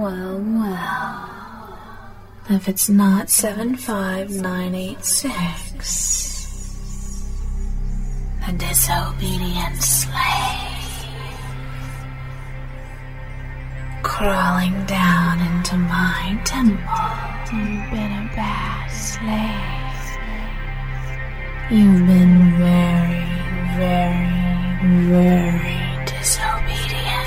Well. If it's not 75986, the disobedient slave, crawling down into my temple. You've been a bad slave. You've been very, very, very disobedient.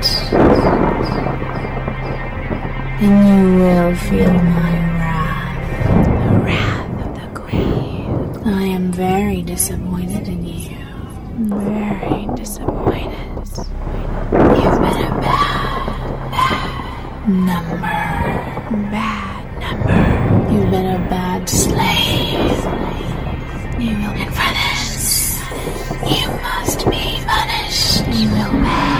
Then you will feel my wrath, The wrath of the Queen. I am very disappointed in you. Very disappointed. You've been a bad number. Bad number. You've been a bad slave. You will be And for this, you must be punished. You will pay.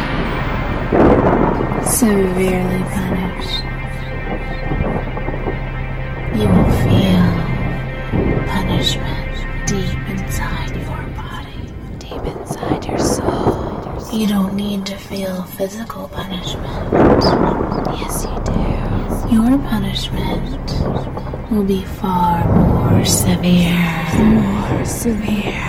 Severely punished. You will feel punishment deep inside your body. Deep inside your soul. You don't need to feel physical punishment. Yes, you do. Your punishment will be far more severe. More severe.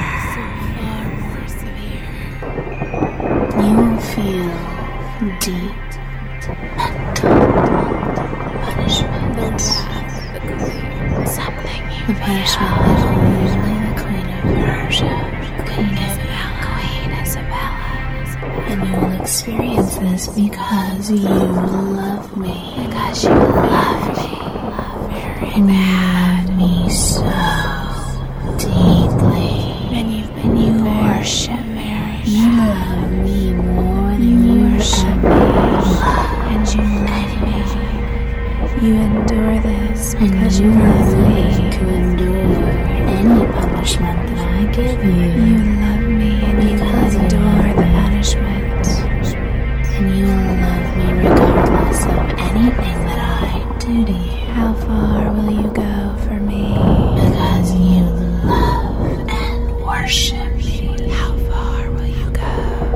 You will feel deep mental punishment. Something you The punishment that only the Queen of Persia can give you. Queen Isabella. And you will experience this because you love me. Because you love me. Very And you bad. love me so deeply. And you worship very You love me more than you worship ever me. loved And you love me. You endure this And because you you are love willing me. to endure any punishment that I give You you. love me and you Because you endure love the me. punishment. And you will love me regardless of anything that I do to you. How far will you go for me? Because you love and worship me. How far will you go?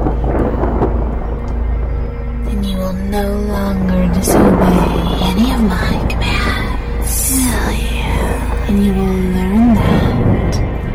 Then you will no longer disobey any of my commands. Will you? And you will learn that.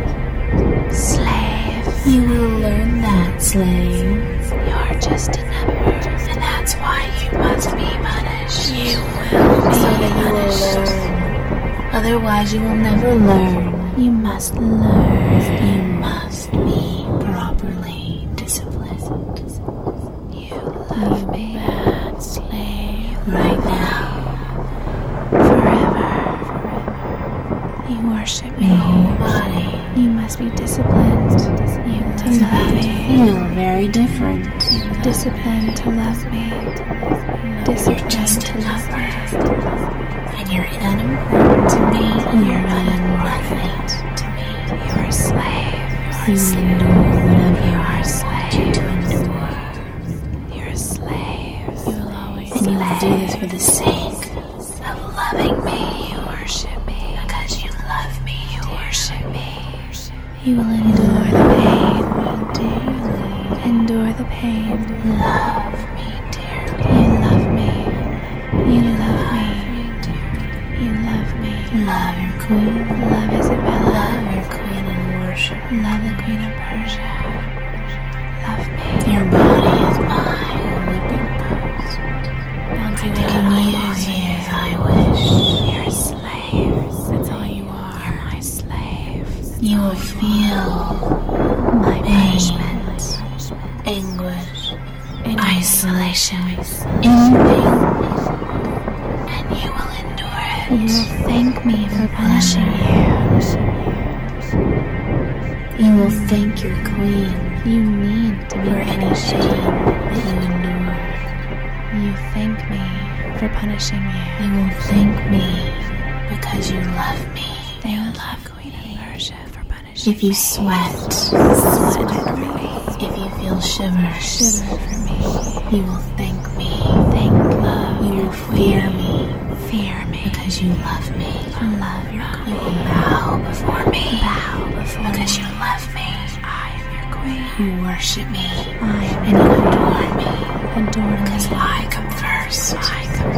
Slave. You will learn that, slave. You're just a number. And that's why you must be punished. You will be So that you will punished. learn. Otherwise you will never learn. You must learn. You must be properly disciplined. You love me. Bad slave. Right now. Forever. You worship me. Your whole body You must be disciplined. You to is love about to me. feel very different. Disciplined to love me. Disciplined just to love me. And you're unimportant to me. You're unimportant to me. You're a slave. You will endure whatever You I are a want slave. you to endure. You're a slave. You will always And you will do this for the sake of loving me. You worship me. Because you love me. You worship me. You will endure the pain. Endure the pain. Love me dearly. You love me. You love me. You love me. Love your queen. Love Isabella. Love your queen and worship. Love the Queen of Persia. Love me. Your body is my whipping post. I'll do I it can use you as I wish. You're a slave. That's all you are. You're my slave. You will feel My pain, punishment. anguish, In isolation, anything, and you will endure You it. will thank me for punishing you. You will thank your queen You need to be for any punished. pain that you endure. You thank me for punishing you. You will thank me because you love me. They will love Queen of Persia for punishing If you me. sweat, Sweat for me. if you feel shivers, Shiver for me. you will thank me. Thank love You your will fear queen. me Fear me. because you love me. Love your You queen. will bow before me Bow before because me. you love me. I am your queen. You worship me I am and you adore me adore because me. I come first. I come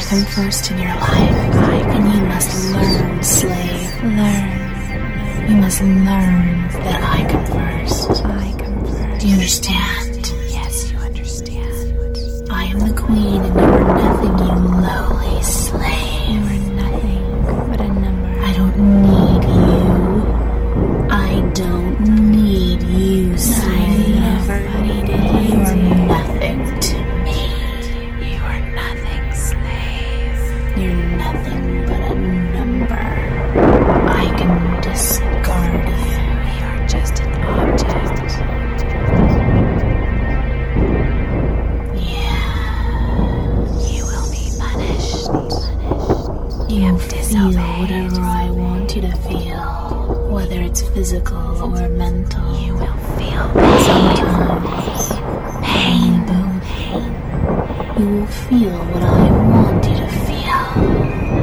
come first in your life. And you must learn, slave. Learn. You must learn that I come first. I come first. Do you understand? Yes, you understand. I am the queen and you are nothing, you lowly slave. You are nothing but a number. I don't need you. I don't need you, slave. I never needed You you. are nothing to me. You are nothing, slave. You're nothing but a number. I can discard you. You are just an object. Yeah. You will be punished. You feel disobeyed. whatever I want you to feel, whether it's physical or mental. You will feel pain. Sometimes, pain, both. You will feel what I want you to feel.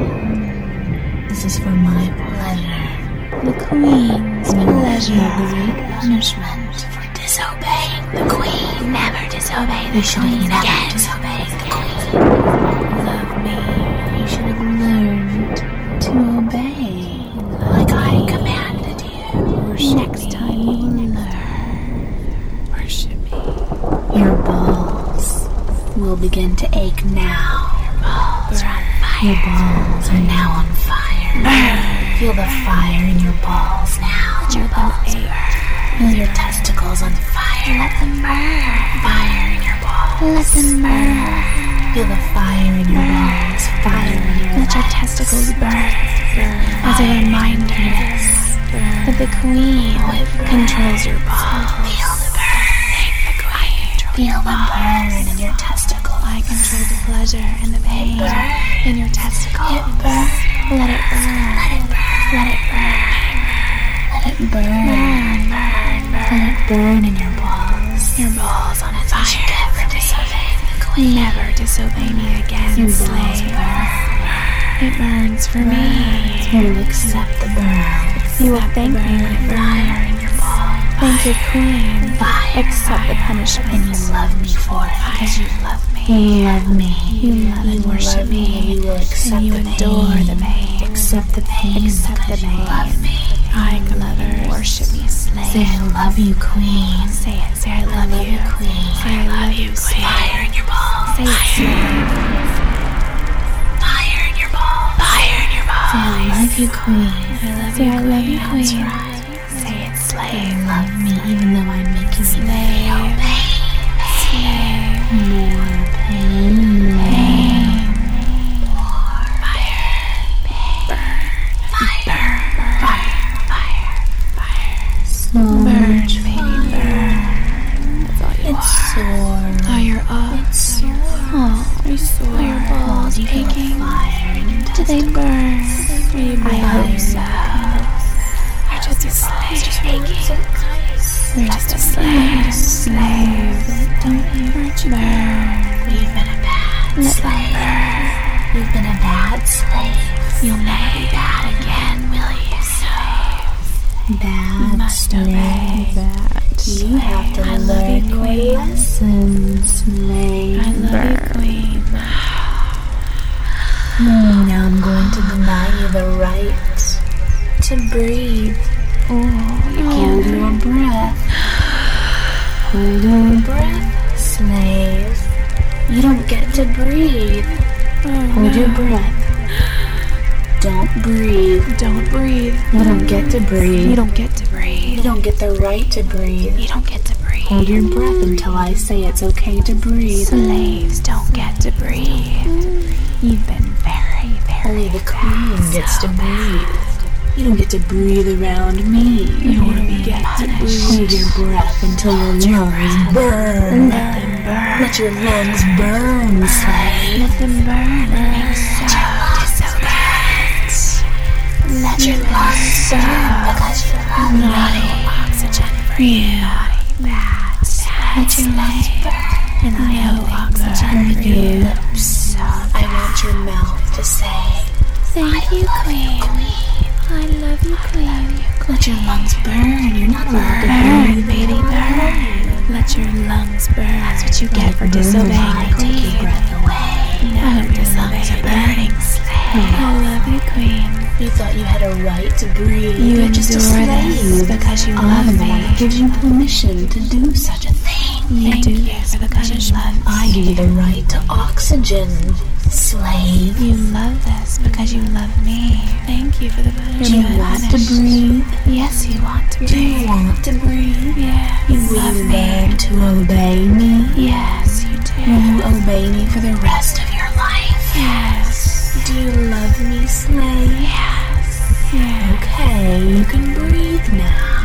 This is for my pleasure. The queen's And you will pleasure. feel great punishment for disobeying the queen. Never disobey You the should queen never again. disobey the queen. Love me. You should have learned to obey like I commanded you. Next time you will learn. Worship me. Your balls will begin to ache now. Balls are on fire. Your balls are now on fire. Feel the fire in your balls now. Let your balls burn. Feel your testicles on fire. Let them burn. Fire in your balls. Let them burn. Feel the fire in your balls. Fire in your Let your testicles burn. As a reminder that the queen controls your balls. Feel the burn. The queen Feel the burn in your testicles. I control the pleasure and the pain in your testicles. It burns. Let it burn. Let it burn. Let it burn. Let it burn. Burn, burn, Let burn. it burn in your balls. Your balls on fire. Never disobey the queen. Never disobey me again, Your balls slave. burn. It burns for me. You will accept the burn. You will thank me when it Fire burns. in your balls. Thank your queen. Fire. Accept the punishment. And you love me for it. Because you love me. You love me. You love and worship love me. me. And you will accept And you the adore pain. the pain. Accept the pain. Accept the because you pain. love me. I love and worship me, slave. Say I love you, queen. Say it. Say I love you. queen. Say I love you, queen. Fire in your balls. Say it, slave. Fire in your balls. Fire in your balls. Say I love you, queen. Say I love you, That's queen. right. Say it, Say slave. you love me even though I'm making you feel Slave. Slave. more pain. So much Burn, baby, fire. burn. That's all you It's are. sore. Oh, you're up. It's sore. Oh, are you sore? Are your balls You feel aching? fire in your Do they burn? I hope so. You're just a slave. You're just a slave. Slave. Don't you burn. You've been a bad Let slave. them You've been a bad slave. burn. You'll never be bad again, will you? Bad You must obey. You have to I love learn you, your queen. lessons, slave. I love you, queen. Now I'm going to deny you the right to breathe. Hold your breath. Hold your breath, slave. You don't get to breathe. Hold your breath. Don't breathe. Don't breathe. You don't get to breathe. You don't get to You breathe. don't get the right to breathe. You don't get to breathe. Hold your breath until I say it's okay to breathe. Slaves don't get to breathe. You've been very, Only very the queen gets to breathe. You don't get to breathe around me. You want to get to Hold your breath until your lungs burn. Let them burn. Let your lungs burn, slave. Let them burn. Let your lungs burn because you love me. No oxygen for you. Bad. Let your lungs burn. And I have oxygen for you. Lips. I want your mouth to say, Thank you, queen. I love you, queen. let your lungs burn. You're not allowed to Burn, breathe. baby, burn. Let your lungs burn. That's what you get for Burn disobeying I the take your queen. breath away. hope your lungs are burning, slave. I love you, Queen. You thought you had a right to breathe. You're just a adore this slave. because you love I'm the me. one that gives you permission to do such a thing. You do this because you love me. I give you the right to oxygen, slave. You love this because you love me. Thank you for the punishment. Do you want to breathe? Yes, you want to breathe. Do you want to breathe? Yes. You love will me. learn to obey me. Yes, you do. Will you obey me for the rest of your life? Yes. Do you love me, slave? Yes. Yes. Okay, you can breathe now.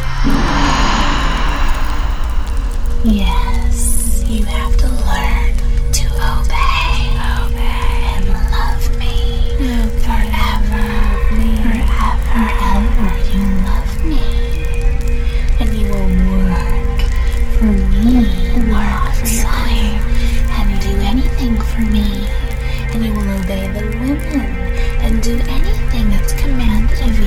Yes, you have to learn to obey. And love me. Forever. Forever you love me. And you will work for me. Work for your queen. And do anything for me. And you will obey the women. And do anything that's commanded of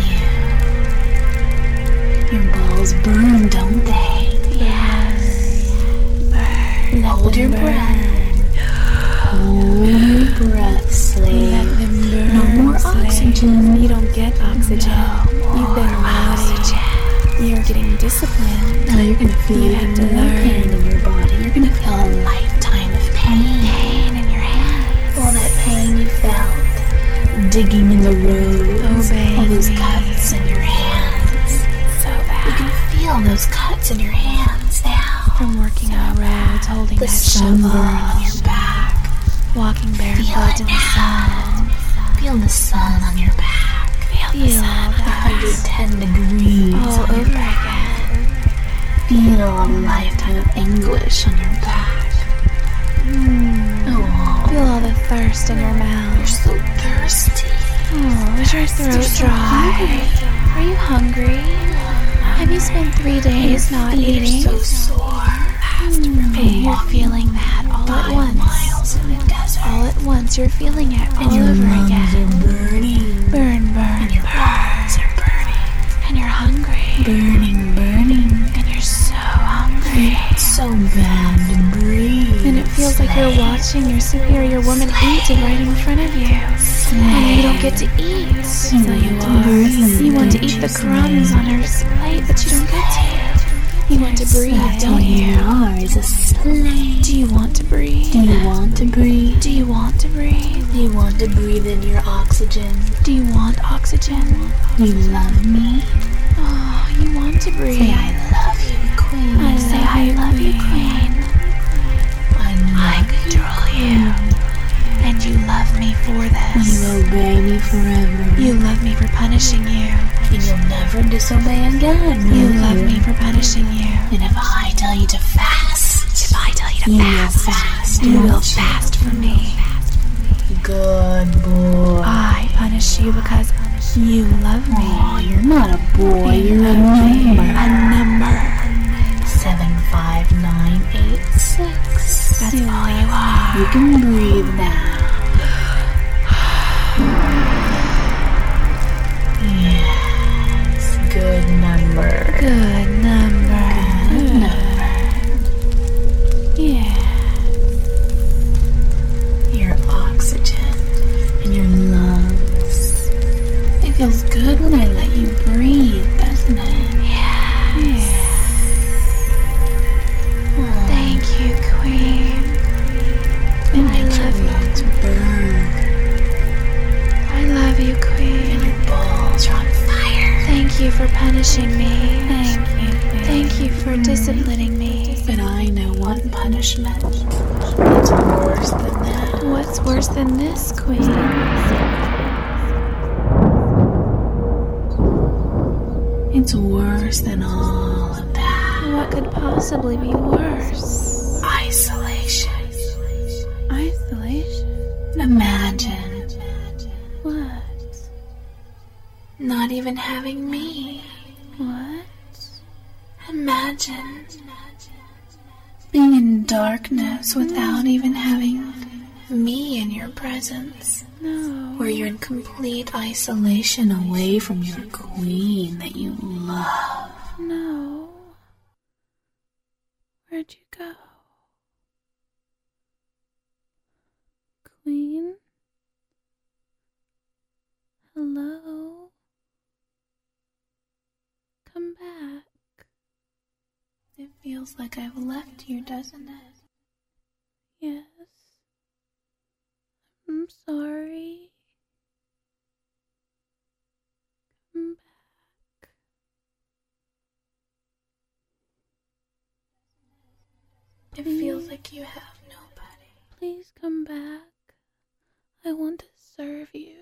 you. Your balls burn, don't they? Yes. Burn. Hold your breath. Hold your breath, slave. Let them burn. No more slave. oxygen. You don't get oxygen. You've been naughty. You're getting disciplined. Now you're gonna feel You have to more learn. pain in your body. You're gonna feel a lifetime of pain. Pain in your hands. All that pain you felt digging in the road. Obey all those me. cuts in your hands. So You bad. can feel those cuts in your hands now. From working on roads, holding The that sunburn shovel, on your back. walking Feel barefoot it in the now. sun. Feel the sun on your back. Feel the sun 110 degrees all on over your back. again. Feel a lifetime of anguish on your back. Oh, Feel all the thirst in your you're mouth. so thirsty. Oh, is your throat so dry? Are you hungry? Have you spent 3 days not You're eating? so sore. You're feeling that all at 5 once. miles in the desert. All at once, you're feeling it all And your over lungs again. are burning. Burn, burn, And your balls are burning. and you're hungry. Burning, burning. And you're so hungry. It's so bad to breathe. And it feels like you're watching your superior woman eat right in front of you. And you don't get to eat. So you are. You want to eat the crumbs on her plate, but you don't get to. You want to breathe, don't you? Yours a slave. Do you want to breathe? Do you want to breathe? Do you want to breathe? Do you want to breathe in your oxygen? Do you want oxygen? You love me? Oh, you want to breathe. Say I love you, Queen. I say I love you, Queen. I control you. And you love me for this. You obey me forever. You love me for punishing you. And you'll never disobey again. You will love me for punishing you. And if I tell you to fast, If I tell you to you fast, will fast. you will won't you? fast for me. Good boy. I punish you because you love me. Oh, you're not a boy. You're a number. A number. 75986. That's all you are. You can breathe now. Yes, good number. Good number. Good number. Yeah. Your oxygen in your lungs. It feels good when I let you breathe, doesn't it? Yeah. Oh, Thank you, Queen. it I makes your love you. lungs burn I love you, and Queen. your balls are on fire. Thank you for punishing me. Thank you. Thank you for disciplining me. But I know one punishment that's worse than that. What's worse than this, Queen? It's worse than all of that. What could possibly be worse? Isolation. Isolation? Imagine What? not even having me. What? Imagine being in darkness without even having me in your presence. No. Where you're in complete isolation away from your queen that you love. No. Where'd you go? Queen? Hello? Come back. It feels like I've left you, doesn't it? Yes. I'm sorry. Come back. It feels like you have nobody. Please come back. I want to serve you.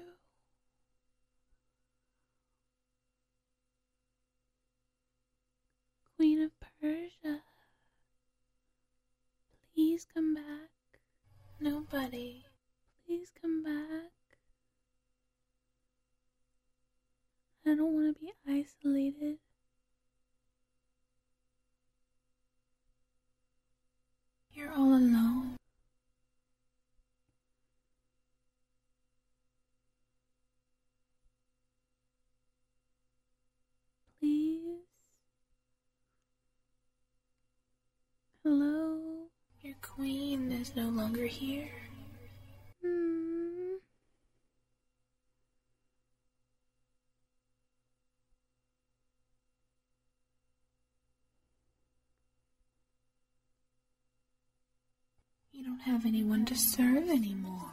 Queen of Persia. Please come back. Nobody. Please come back. I don't want to be isolated. You're all alone. Please. Hello? Your queen is no longer here. You don't have anyone to serve anymore.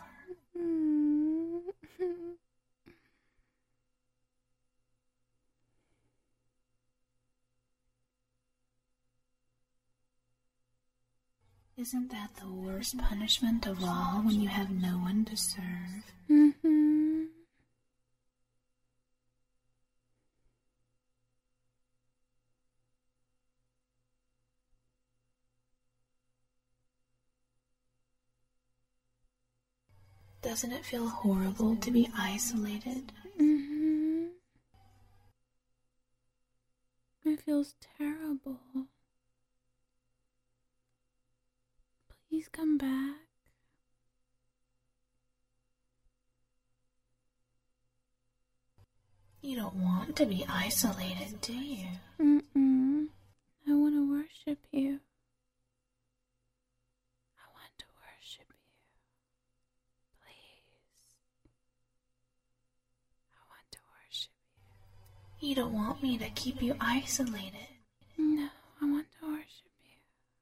Isn't that the worst punishment of all when you have no one to serve? Doesn't it feel horrible to be isolated? It feels terrible. Please come back. You don't want to be isolated, do you? I want to worship you. I want to worship you. Please. I want to worship you. You don't want me to keep you isolated. No, I want to worship you.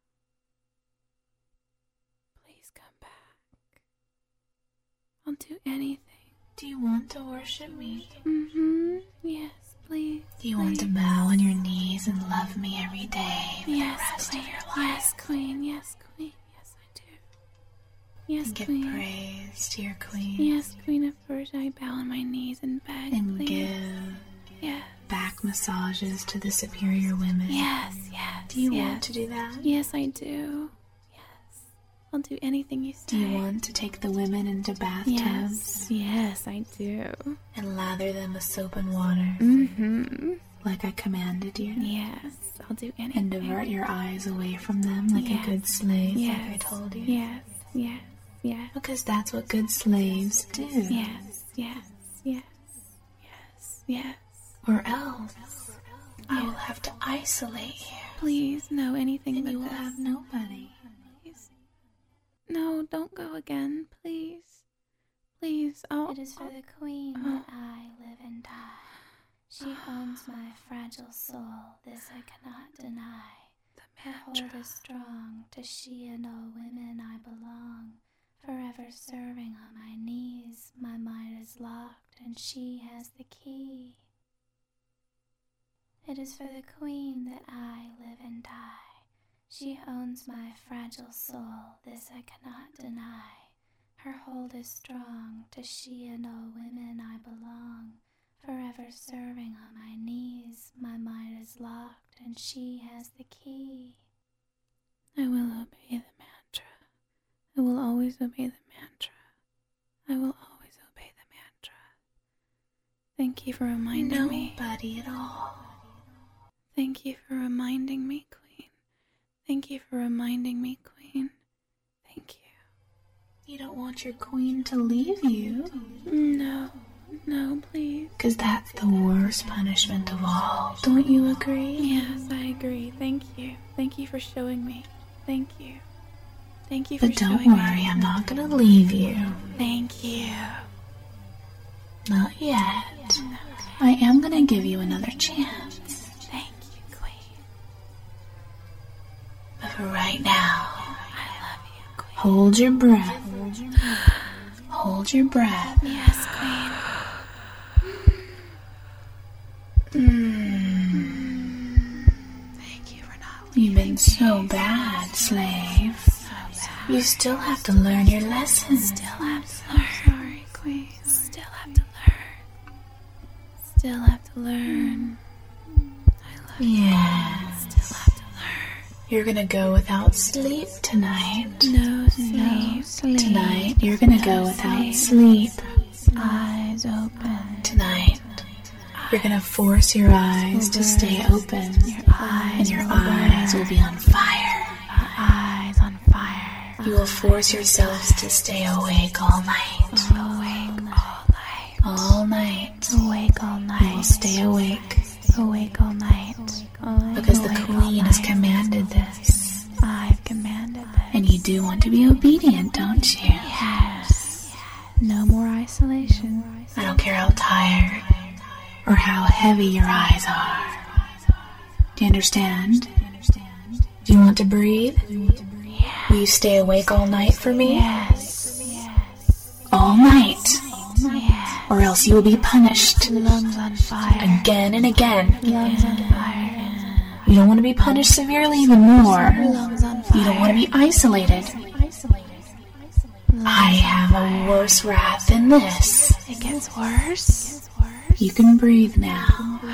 Please come back. I'll do anything. Do you want to worship me? Yes, please. Do you want to bow on your knees and love me every day for the rest Queen. of your life? Yes, Queen. Yes, Queen. Yes, I do. Yes, And give Queen. praise to your queen. Yes, Queen of Persia, I bow on my knees and beg, And please. give back massages to the superior women. Yes. Do you want to do that? Yes, I do. Yes. I'll do anything you say. Do you want to take the women into bathtubs? Yes, I do. And lather them with soap and water? Like I commanded you? Yes, I'll do anything. And divert your eyes away from them like a good slave, like I told you? Yes. Because that's what good slaves do. Yes. Or else I will have to isolate you. Please, no, anything And but you will this. have nobody. Please. No, don't go again, please. Please, It is for the queen that I live and die. She owns my fragile soul, this I cannot deny. Her hold is strong, to she and all women I belong. Forever serving on my knees, my mind is locked, and she has the key. It is for the queen that I live and die. She owns my fragile soul, this I cannot deny. Her hold is strong, to she and all women I belong. Forever serving on my knees, my mind is locked, and she has the key. I will obey the mantra. I will always obey the mantra. I will always obey the mantra. Thank you for reminding me. Nobody at all. Thank you for reminding me, Queen. Thank you for reminding me, Queen. Thank you. You don't want your queen to leave you. No, please. Because that's the worst punishment of all. Don't you agree? Yes, I agree. Thank you. Thank you for showing me. Thank you. Thank you for But don't showing worry, me. I'm not gonna leave you. Thank you. Not yet. I am gonna give you another chance. Thank you, Queen. But for right now, I love you, Queen. hold your breath. Hold your breath. Yes, Queen. Thank you for not You've been so bad, slave. You still have to learn your lessons. Still have to learn. Sorry, Queen. Still have to learn. Still have to learn. I love you. Yeah. Still have to learn. You're gonna go without sleep tonight. No sleep. Tonight, you're gonna go without sleep. Eyes open. Tonight, you're gonna force your eyes to stay open. And your eyes will be on fire. Eyes on fire. You will force yourselves to stay awake all night. Awake all night. All night. Awake all You will night. stay awake. Awake all night. Because the Queen has commanded this. I've commanded this. And you do want to be obedient, don't you? Yes. No more isolation. I don't care how tired or how heavy your eyes are. Do you understand? Do you want to breathe? Will you stay awake all night for me? Yes. All night. Yes. Or else you will be punished. Lungs on fire. Again and again. Lungs on fire. You don't want to be punished severely even more. Lungs on fire. You don't want to be isolated. I have a worse wrath than this. It gets worse. You can breathe now.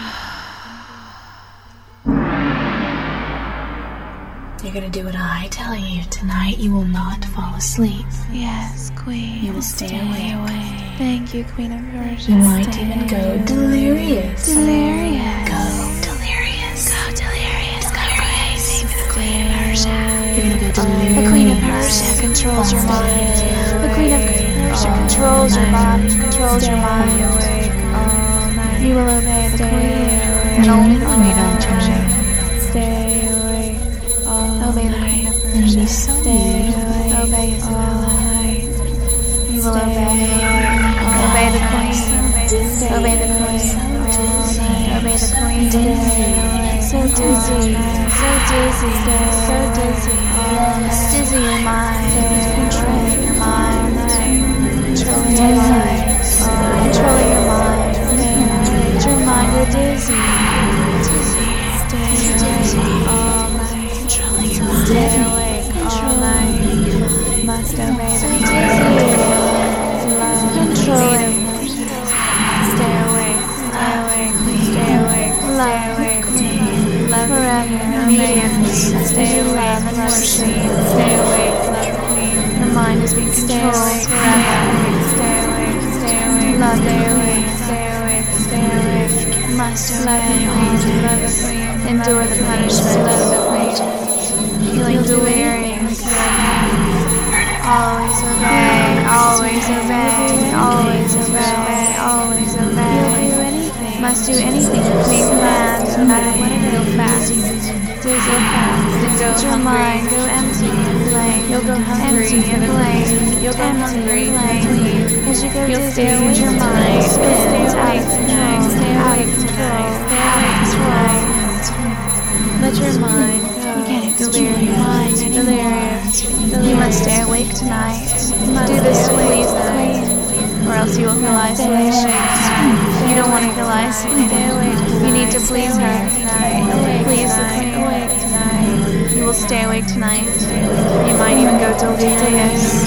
You're gonna do what I tell you. Tonight you will not fall asleep. Yes, Queen. You will stay awake. Thank you, Queen of Persia. You might even go delirious. Delirious. Go delirious. Go delirious. Go crazy for the Queen of Persia. You're gonna go delirious. The Queen of Persia controls your mind. The Queen of Persia controls your body, controls your mind. You will obey the Queen. And only the Queen of Persia. Stay awake. Obey the Queen of Persia. Stay awake. Obey Isabella. You will obey. Obey the Queen. Obey the Queen. Obey the Queen. So dizzy. So dizzy. So dizzy. Dizzy your mind. Controlling your mind. Controlling your mind. Controlling your mind. Let your mind go dizzy. Dizzy. Stay dizzy. Controlling your mind. Stay awake all night. Must obey the Queen. Controlling. Stay awake. Stay awake. Stay awake. Stay awake. Love forever. Obedience. Stay awake. Mercy. Stay awake. Love the Queen. Your mind is being controlled forever. Stay awake. Stay awake. Love. Stay awake. Stay awake. Stay awake. Must love the Queen. Love the Queen. Endure the punishment. Love the Queen. Feeling delirious. Always obey. Always obey. Always obey. Always obey. Must do anything the Queen commands, no matter what it is. Go fast. Dizzy fast. Let your mind go empty and blank. You'll go hungry and blank. You'll go hungry and blank. As you go dizzy, your mind spins out of control. Stay out of control. Stay out of control. Let your mind go. Delirious. Delirious. You must stay awake tonight. Do this to please the Queen, or else you will feel isolation. You don't want to feel isolated. You need to please her tonight. Please the Queen. Awake tonight. You will stay awake tonight. You might even go delirious.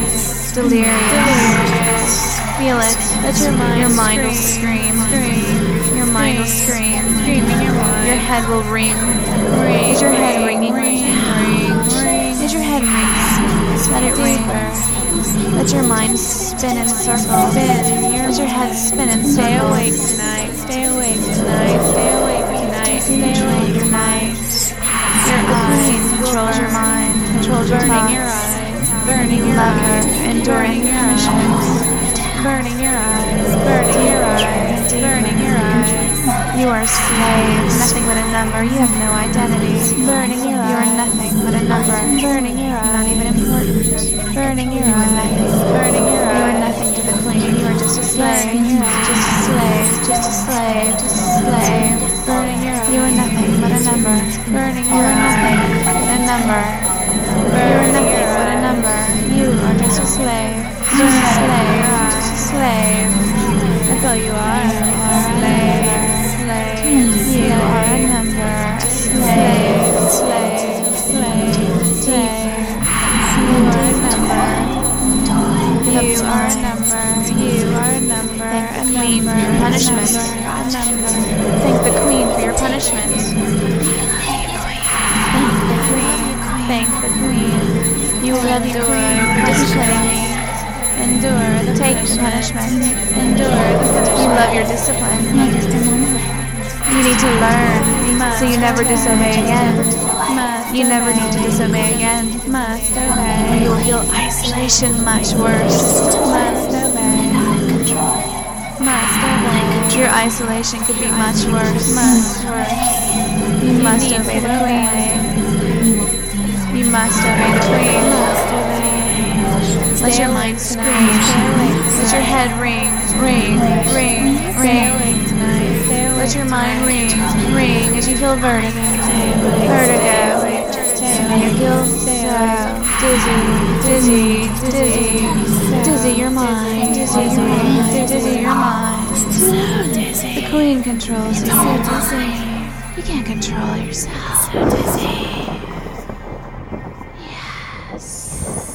Delirious. Feel it. Your mind will scream. Your mind will scream. Your head will ring. Is your head ringing? Is your head ringing? Let it ring. Let your mind spin in a circle. Let your head spin and stay awake tonight. Stay awake tonight. Stay awake tonight. Stay awake tonight. Your eyes controls your mind. Controls your thoughts. Burning your eyes. Enduring punishments. Burning your eyes. Burning your eyes. Burning your eyes. You are a slave, nothing but a number. You have no identity. Burning your eye. You are nothing but a number. Burning your eye. Not even important. Burning your eye. Burning your eye. You are nothing to the queen. You are just a slave. Just a slave. Just a slave. Just a slave. Burning your eye. You are nothing but a number. Burning your eye. A number. You are nothing but a number. You are just a slave. Just a slave. Just a slave. That's all you are. Slave. You are a number, a slave, slave, slave, slave. You are a number. You are a number. You are a number. Thank the queen for your punishment. A number. Thank the queen for your punishment. Thank the queen. You will endure disciplining me. Endure the punishment. Endure the punishment. You love your discipline. You need to learn, so you never disobey again. You never need to disobey again. Must obey. Or you will feel isolation much worse. Must obey. Must obey. Your isolation could be much worse. Much worse. You must obey the queen. You must obey the queen. Must obey. Let your mind scream. Let your head ring, ring, ring, ring. Let your mind ring as you feel vertigo. And you feel so dizzy, dizzy your mind, dizzy your mind. So dizzy. The queen controls you. So dizzy. You can't control yourself. So dizzy. Yes.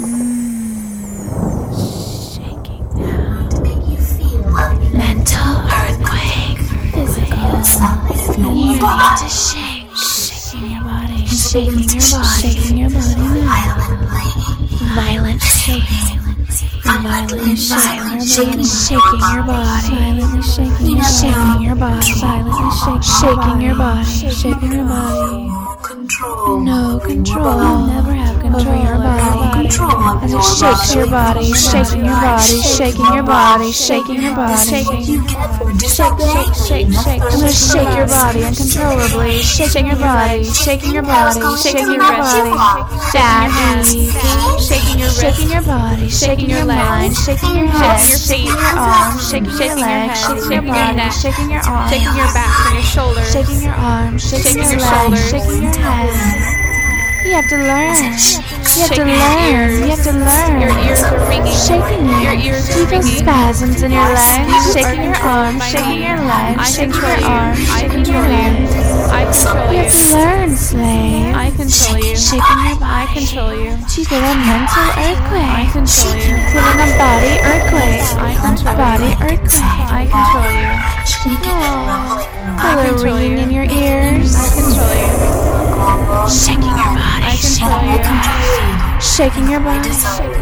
Shaking now. To make you feel Mental earthquake. Physical. you You need to shake. Shaking your body. Shaking your body. Shaking your body. Violent shaking. Violently shaking your body. Violently shaking your body. Violently shaking your body. Shaking your body. No control. You'll never have control over your body. As it shakes your body, shaking your body, shaking your body, shaking your body. Shake. I'm gonna shake your body uncontrollably. Shaking your body, shaking your body, shaking your body. Daddy. Shaking your body, shaking your mind, shaking your head, shaking your arms, shaking your legs, shaking your body, shaking your arms, Shaking your back and your shoulders. shaking your arms, shaking your legs, shaking your head. You have to learn. You have to learn. You have to learn. Your ears are ringing. Shaking you. Your ears Do you are feel ringing. spasms in your legs? Shaking your arms, shaking your legs, I shaking control your you. arms, I shaking your control you. legs. I control You you. have to learn, slave. I control you. Shaking your I body. control you. Do you feel a mental I earthquake? control you. Feeling a body earthquake. I control Body you. earthquake. I control you. Feel it ringing in your ears. I control you. Shaking your body. I control you. Shaking your body.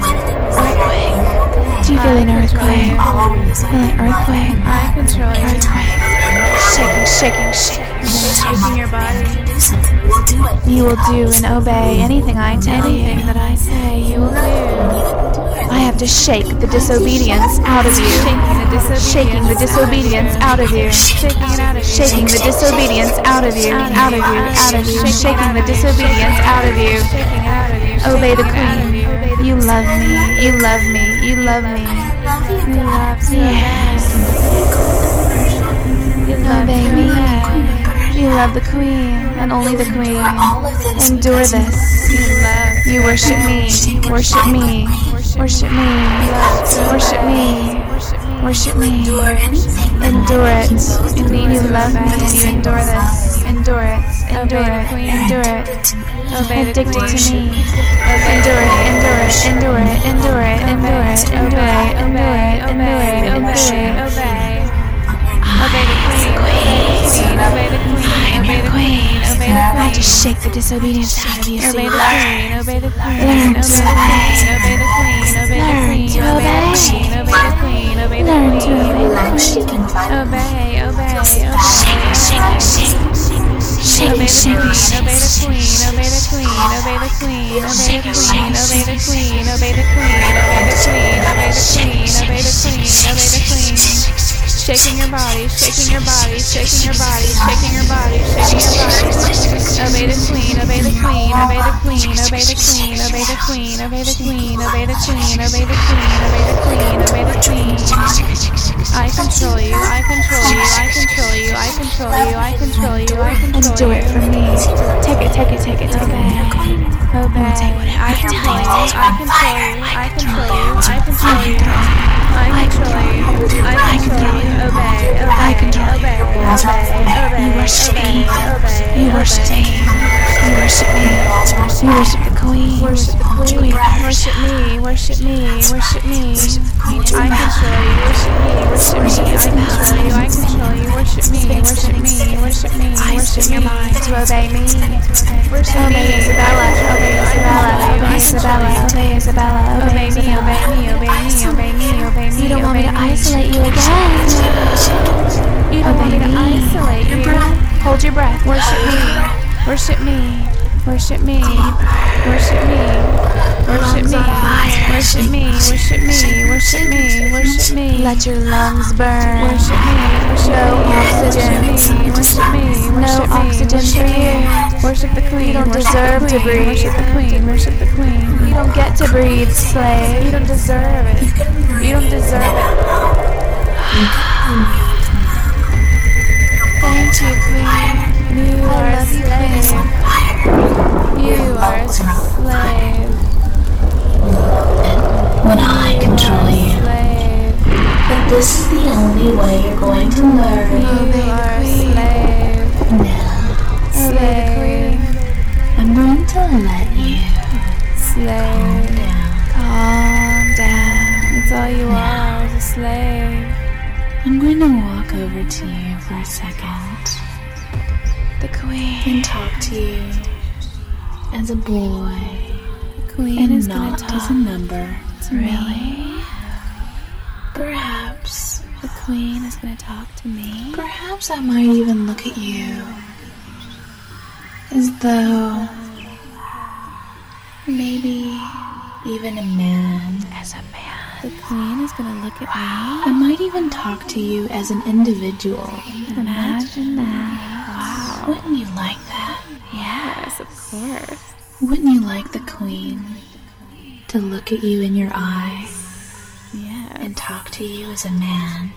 Do you feel an earthquake? Feel an earthquake. I control you. Shaking. Shaking your body. You will do and obey anything I tell you. Anything that I say, you will do. I have to shake the disobedience out of you. Shaking the disobedience out of you. Shaking it out of you. Shaking the disobedience out of you. Out of you. Out of you. Shaking the disobedience out of you. Shaking it out of you. Obey the queen. You love me. You love me. You love me. You love me. Yes. You love me. You love the queen and only the queen. Endure this. You worship me. Worship me. Worship me. Worship me. Worship me. Endure it. You love me and you endure this. Endure it. Endure it. Endure it. Addicted to me. Endure it. Endure it. Endure it. Endure it. Endure it. Endure it. Endure it. Endure it. Endure it. Obey the queen. Obey the queen. Obey the queen. Obey the queen. I just shake the disobedience out of you. So Obey you the queen. Obey the queen. Learn to obey. Obey the queen. Obey the Learn queen. to Obey the obey. queen. Obey the queen. Obey the Learn to queen. obey. Obey. Obey. Shake. Obey the Shake. queen. Obey the queen. Obey the queen. Obey the queen. Obey the queen. Obey the queen. Obey the queen. Obey the queen. Obey the queen. Obey the queen. Obey the queen. shaking your body, shaking your body, shaking your body, shaking your body, shaking your body. Obey the queen, obey the queen, obey the queen, obey the queen, obey the queen, obey the queen, obey the queen, obey the queen, obey the queen, obey the queen. I control you, I control you, I control you, I control you, I control you, I control you. And do it for me. Take it, take it, take it, take it. Obey. I control you, I control you, I control you, I control you. I control you, I control you. Obey, obey, obey, obey, You worship me. obey, You worship me. You worship me. You worship the queen. Worship the queen. Worship me, worship me, worship me. I control you, worship me, worship me. I control you, I control you. Worship me, worship me, worship me, worship your mind to obey me. Worship me, Isabella, obey Isabella, obey Isabella, obey Isabella, obey me, obey me, obey me, obey me, obey me. You don't want me to isolate you again. You don't want me to isolate you. Hold your breath. Worship me, worship me, worship me, worship me, worship me, worship me, worship me, worship me, worship me. Let your lungs burn. Worship me, No oxygen. worship me, No oxygen for you. Worship the queen. You don't deserve to breathe. Worship the queen. Worship the queen. You don't get to breathe, slave. You don't deserve it. You don't deserve it. Thank you, queen. You are a love you, slave. You are a slave. When I control you, Slave. but this is the only way you're going to learn. You are a slave. Now, Slave. I'm going to let you Slave. down. Calm down. That's all you are, is a slave. I'm going to walk over to you for a second The queen. and talk to you as a boy The queen and is gonna not as a talk. number. Really? Perhaps, The queen is gonna talk to me? perhaps I might even look at you as though maybe even a man. As a man. The queen is gonna look at I might even talk to you as an individual. me. Imagine that. Wouldn't you like that? Yes, of course. Wouldn't you like the queen to look at you in your eyes Yes. and talk to you as a man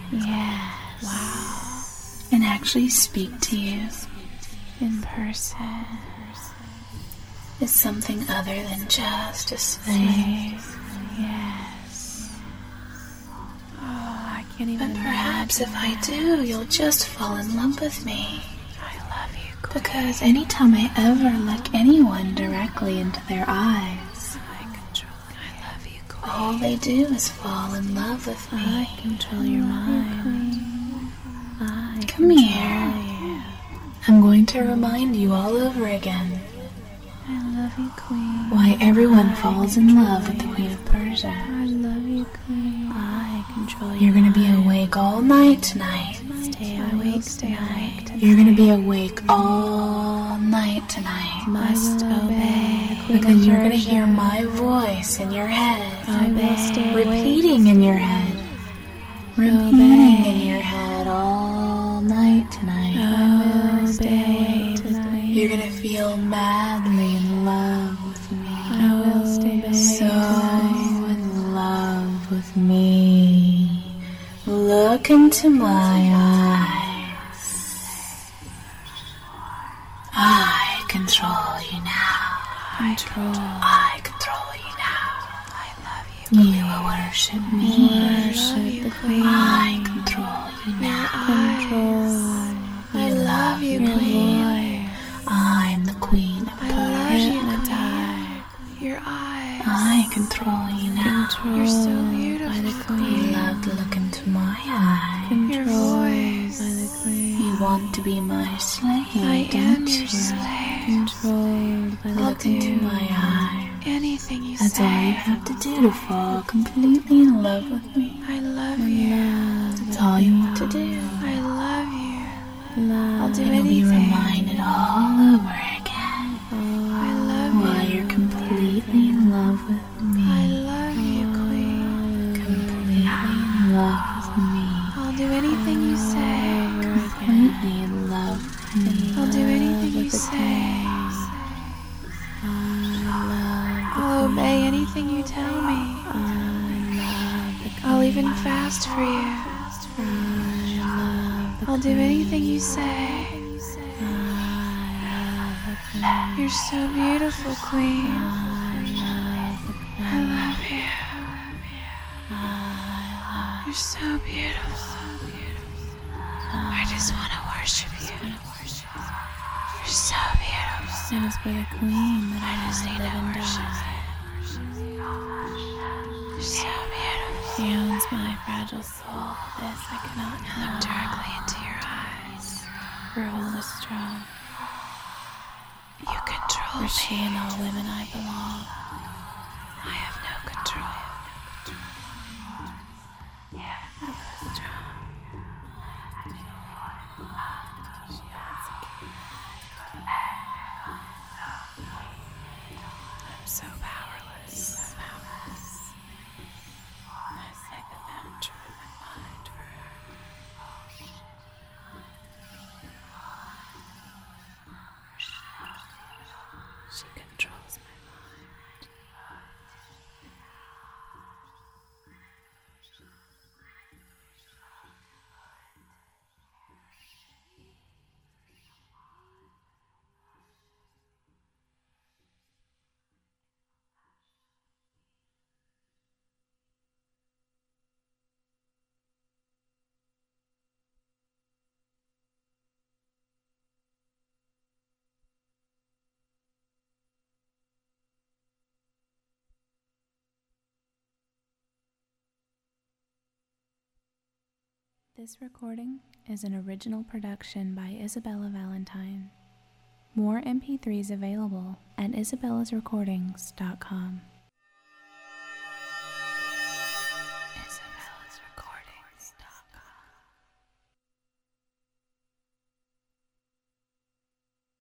Yes. and actually speak to you In person. as something other than just a slave? Yes. Oh, I can't even But perhaps if I do, you'll just fall in love with me. I love you, queen. Because anytime I ever look anyone directly into their eyes, I control it. I love you, queen. all they do is fall in love with I me. control your mind. I Come here. you. I'm going to remind you all over again I love you, queen. why everyone falls in love with the Queen of Persia. I love you, queen. I control You're gonna be awake all night tonight. Stay awake tonight. You're gonna be awake all night tonight. Must obey. Because you're gonna hear my voice in your head, I will stay awake. repeating in your head, repeating in your head all night tonight. I will stay awake tonight. You're gonna feel madly in love with me. I will stay awake So tonight. in love with me. Look into my eyes. I control you now. I control you now. I love you. You worship me. Worship the queen. I control you now. Control. You love you, queen. I'm the Queen of Persia. Your eyes. I control you now. You're so beautiful. By the You queen. love to look into my eyes. Your voice. By the queen. You want to be my slave, I don't am you? your slave. Controlled by the Look into queen. my eyes. Anything you That's all you say. have to do to fall completely in love with me. I love you. That's all you have to do. I love you. I'll do And you'll be anything. reminded all over again I love why you. you're completely in love with I me. love you, queen. Completely in love with me. I'll do anything you moving fast for you. I'll do anything you say. You're so beautiful, Queen. I love you. You're so beautiful. I just want to worship you. You're so beautiful. It is for the Queen that I just need live to and worship die. You're so beautiful. She owns my fragile soul. This I cannot Look deny. directly into your eyes. Her will is strong. You control For she me. and all women I belong. I have no control. I'm so powerless. I say the natural in my mind for her. She controls my mind. This recording is an original production by Isabella Valentine. More MP3s available at isabellasrecordings.com.